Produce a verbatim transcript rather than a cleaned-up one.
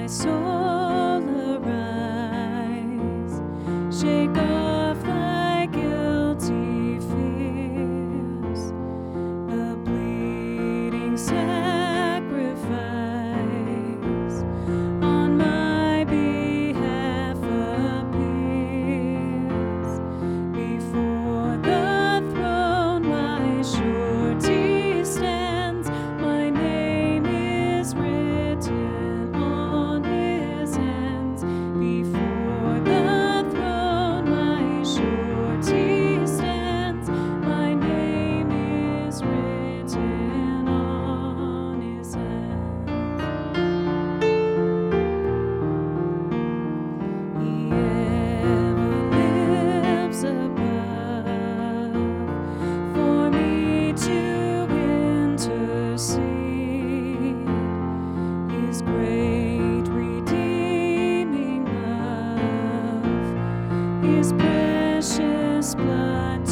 my soul, arise, shake off thy guilty fears, the bleeding sacrifice on my behalf appears. Before the throne my surety stands, my name is written on his hands. Before the throne my surety stands, my name is written on his hands. He ever lives above for me to intercede. His great redeeming love, his precious blood